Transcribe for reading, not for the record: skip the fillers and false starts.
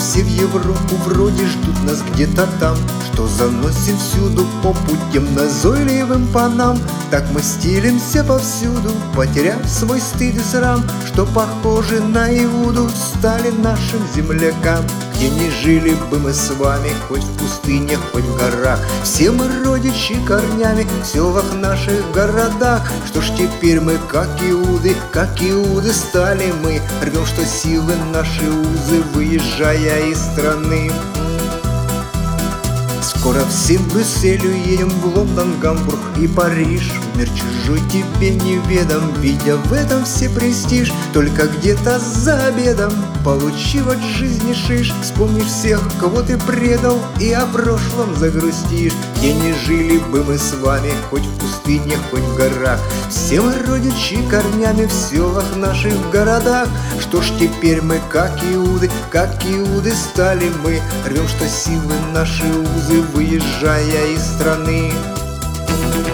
все в Европу, вроде ждут нас где-то там, что заносим всюду по путям назойливым по нам. Так мы стелимся повсюду, потеряв свой стыд и срам, что похожи на Иуду стали нашим землякам. Где не жили бы мы с вами, хоть в пустынях, хоть в горах, все мы родичи корнями в селах наших городах. Что ж теперь мы, как Иуды стали мы, рвем, что силы наши узы, выезжая из страны. Скоро всем в Брюсселю едем, в Лондон, Гамбург и Париж. Мир чужой тебе неведом, видя в этом все престиж. Только где-то за обедом, получив от жизни шиш, вспомни всех, кого ты предал, и о прошлом загрустишь. Где не жили бы мы с вами, хоть в пустынях, хоть в горах, все мы родичи корнями в селах наших городах. Что ж теперь мы, как Иуды стали мы, рвем, что силы наши узы, выезжая из страны.